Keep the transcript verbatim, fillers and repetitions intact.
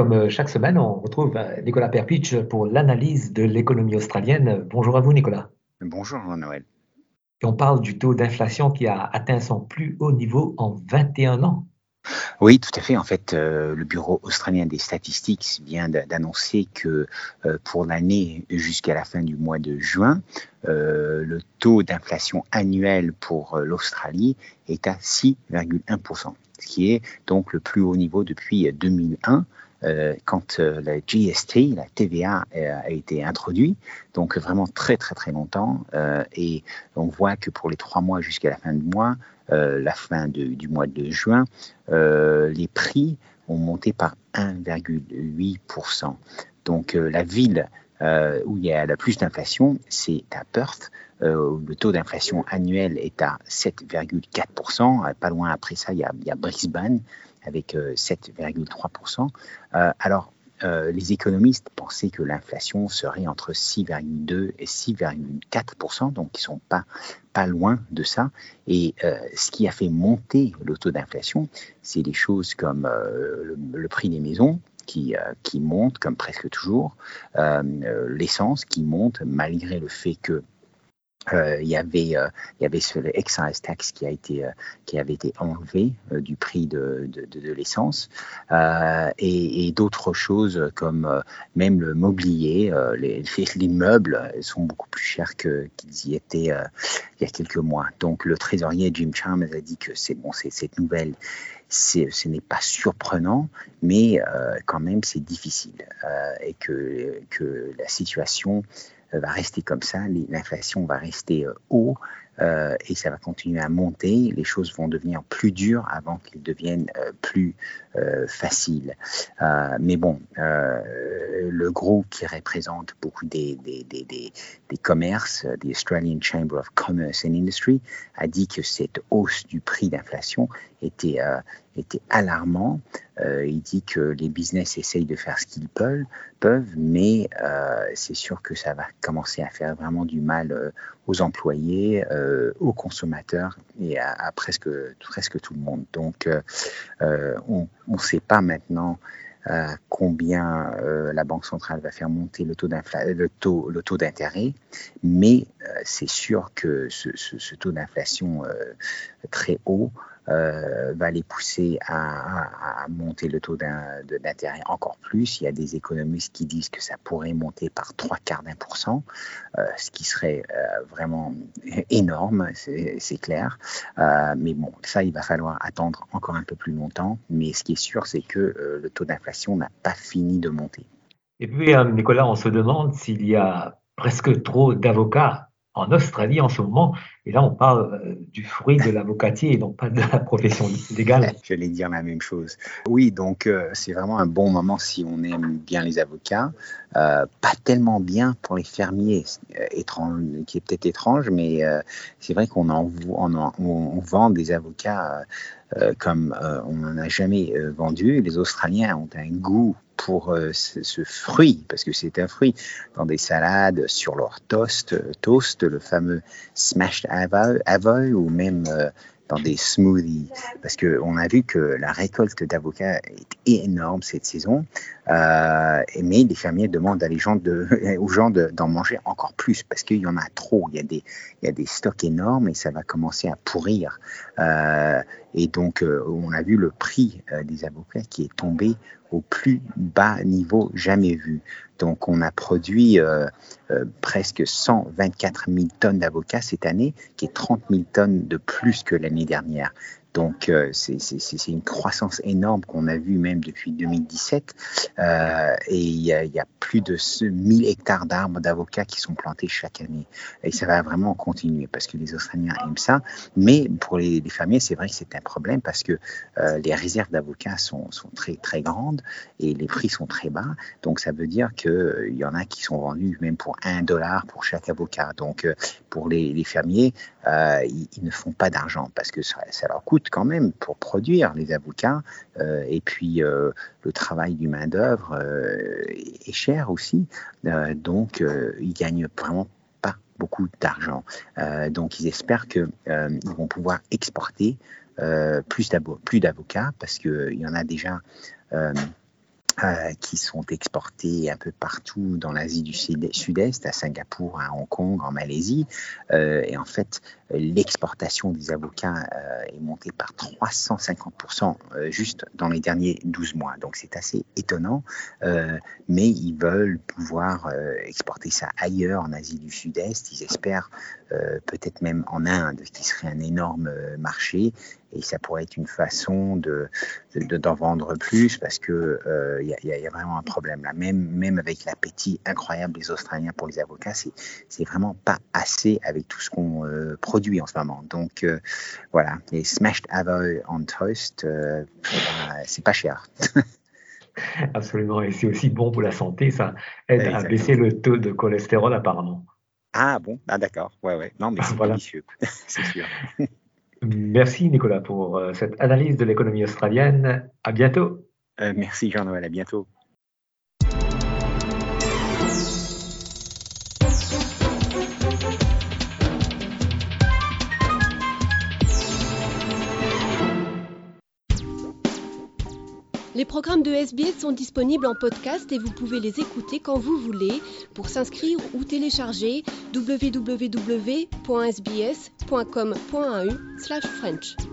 comme euh, chaque semaine, on retrouve euh, Nicolas Perpich pour l'analyse de l'économie australienne. Bonjour à vous, Nicolas. Bonjour Jean-Noël. Et on parle du taux d'inflation qui a atteint son plus haut niveau en vingt et un ans. Oui, tout à fait. En fait, euh, le Bureau australien des statistiques vient d'annoncer que euh, pour l'année jusqu'à la fin du mois de juin, euh, le taux d'inflation annuel pour euh, l'Australie est à six virgule un pour cent, ce qui est donc le plus haut niveau depuis deux mille un. Euh, quand euh, la G S T, la T V A, euh, a été introduite, donc vraiment très très très longtemps. Euh, et on voit que pour les trois mois jusqu'à la fin du mois, euh, la fin de, du mois de juin, euh, les prix ont monté par un virgule huit pour cent. Donc euh, la ville euh, où il y a le plus d'inflation, c'est à Perth, euh, où le taux d'inflation annuel est à sept virgule quatre pour cent. Pas loin après ça, il y a, il y a Brisbane avec euh, sept virgule trois pour cent. Euh, alors, euh, les économistes pensaient que l'inflation serait entre six virgule deux et six virgule quatre pour cent, donc ils ne sont pas, pas loin de ça. Et euh, ce qui a fait monter le taux d'inflation, c'est des choses comme euh, le, le prix des maisons, qui, euh, qui monte comme presque toujours, euh, l'essence qui monte malgré le fait que Euh, il y avait, euh, il y avait ce le excise tax qui a été, euh, qui avait été enlevé euh, du prix de, de, de, de l'essence, euh, et, et d'autres choses comme euh, même le mobilier, euh, les, les meubles sont beaucoup plus chers que qu'ils y étaient euh, il y a quelques mois. Donc le trésorier Jim Chalmers a dit que c'est bon, c'est cette nouvelle. C'est, ce n'est pas surprenant, mais euh, quand même c'est difficile euh, et que, que la situation va rester comme ça, l'inflation va rester euh, haut euh, et ça va continuer à monter, les choses vont devenir plus dures avant qu'elles deviennent euh, plus euh, faciles. Euh, mais bon, euh, le groupe qui représente beaucoup des, des, des, des, des commerces, the Australian Chamber of Commerce and Industry, a dit que cette hausse du prix d'inflation était, euh, était alarmant. Euh, il dit que les business essayent de faire ce qu'ils peuvent, peuvent mais euh, c'est sûr que ça va commencer à faire vraiment du mal euh, aux employés, euh, aux consommateurs et à, à presque, presque tout le monde. Donc, euh, euh, on ne sait pas maintenant euh, combien euh, la Banque centrale va faire monter le taux, le taux, le taux d'intérêt, mais euh, c'est sûr que ce, ce, ce taux d'inflation euh, très haut Euh, va les pousser à, à, à monter le taux d'intérêt encore plus. Il y a des économistes qui disent que ça pourrait monter par trois quarts d'un pour cent, euh, ce qui serait euh, vraiment énorme, c'est clair. Euh, mais bon, ça, il va falloir attendre encore un peu plus longtemps. Mais ce qui est sûr, c'est que euh, le taux d'inflation n'a pas fini de monter. Et puis, euh, Nicolas, on se demande s'il y a presque trop d'avocats en Australie en ce moment. Et là, on parle euh, du fruit de l'avocatier et non pas de la profession légale. J'allais dire la même chose. Oui, donc euh, c'est vraiment un bon moment si on aime bien les avocats. Euh, pas tellement bien pour les fermiers, euh, étrange, qui est peut-être étrange, mais euh, c'est vrai qu'on en, on, en, on vend des avocats euh, comme euh, on n'en a jamais euh, vendu. Les Australiens ont un goût pour euh, ce, ce fruit, parce que c'est un fruit, dans des salades, sur leur toast, toast le fameux smashed avoy, avoy ou même euh, dans des smoothies, parce qu'on a vu que la récolte d'avocats est énorme cette saison, euh, mais les fermiers demandent à les gens de, aux gens de, d'en manger encore plus, parce qu'il y en a trop, il y a des, il y a des stocks énormes et ça va commencer à pourrir. Euh, et donc, euh, on a vu le prix euh, des avocats qui est tombé au plus bas niveau jamais vu. Donc, on a produit euh, euh, presque cent vingt-quatre mille tonnes d'avocats cette année, qui est trente mille tonnes de plus que l'année dernière. Donc, euh, c'est une croissance énorme qu'on a vue même depuis deux mille dix-sept. Euh, et il y, y a plus de mille hectares d'arbres d'avocats qui sont plantés chaque année. Et ça va vraiment continuer parce que les Australiens aiment ça. Mais pour les, les fermiers, c'est vrai que c'est un problème parce que euh, les réserves d'avocats sont, sont très, très grandes et les prix sont très bas. Donc, ça veut dire qu'il euh, y en a qui sont vendus même pour un dollar pour chaque avocat. Donc, euh, pour les, les fermiers, euh, ils, ils ne font pas d'argent parce que ça, ça leur coûte quand même pour produire les avocats euh, et puis euh, le travail du main-d'œuvre euh, est cher aussi. Euh, donc, euh, ils gagnent vraiment pas beaucoup d'argent. Euh, donc, ils espèrent qu'ils euh, vont pouvoir exporter euh, plus d'avocats parce qu'il y en a déjà. Euh, Euh, qui sont exportés un peu partout dans l'Asie du Sud-Est, à Singapour, à Hong Kong, en Malaisie. Euh, et en fait, l'exportation des avocats euh, est montée par trois cent cinquante pour cent euh, juste dans les derniers douze mois. Donc c'est assez étonnant, euh, mais ils veulent pouvoir euh, exporter ça ailleurs en Asie du Sud-Est. Ils espèrent euh, peut-être même en Inde, qui serait un énorme euh, marché. Et ça pourrait être une façon de, de, d'en vendre plus parce que euh, y, a, y a vraiment un problème là. Même, même avec l'appétit incroyable des Australiens pour les avocats, c'est, c'est vraiment pas assez avec tout ce qu'on euh, produit en ce moment. Donc euh, voilà, les smashed avo on toast, euh, bah, c'est pas cher. Absolument, et c'est aussi bon pour la santé, ça aide Exactement. à baisser le taux de cholestérol apparemment. Ah bon, ah d'accord, ouais ouais, non mais c'est Voilà. délicieux, c'est sûr. Merci Nicolas pour euh, cette analyse de l'économie australienne. À bientôt. Euh, merci Jean-Noël, à bientôt. Les programmes de S B S sont disponibles en podcast et vous pouvez les écouter quand vous voulez. Pour s'inscrire ou télécharger, w w w point s b s point com point a u slash french.